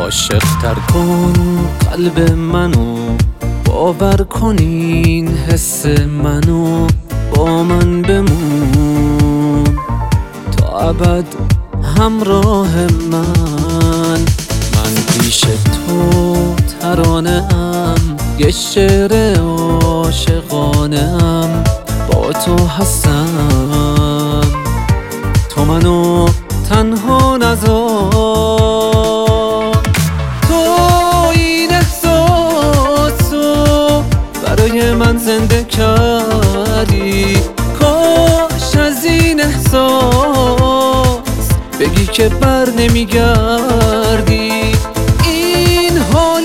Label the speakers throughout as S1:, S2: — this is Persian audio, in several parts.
S1: عاشق تر کن قلب منو، باور کنین حس منو، با من بمون تا ابد همراه من پیش تو ترانه ام، یه شعر عاشقانه ام، با تو هستم، تو منو تنها نذار. تو این احساسو برای من زنده کردی، کاش از این احساس بگی که بر نمیگردی. این حال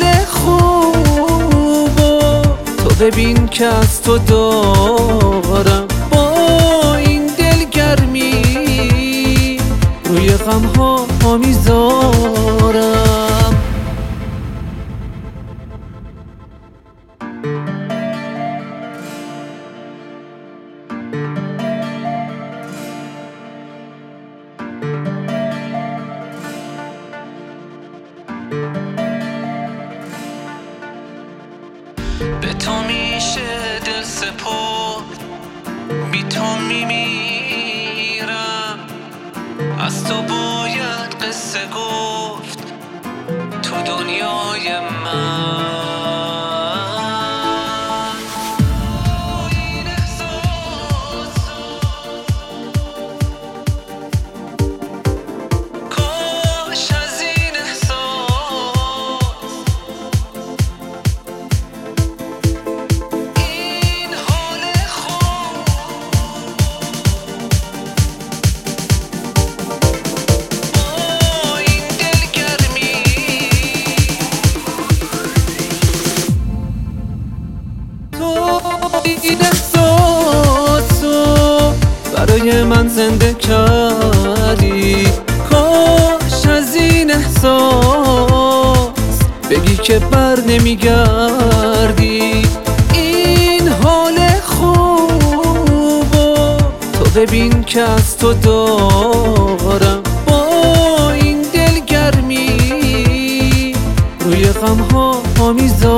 S1: خوبو تو ببین که از تو دارم، با این دلگرمی روی غمها میذارم.
S2: به تو میشه دل سپرد، بی تو میمیرم، از تو باید قصه گفت تو دنیای من. این احساسو کاش از این احساس این حال خوب با این دلگرمی
S1: تو این احساسو برای من زنده کردی، کاش از این احساس بگی که بر نمیگردی. این حال خوبو تو ببین که از تو دارم، با این دلگرمی روی غمها میذارم.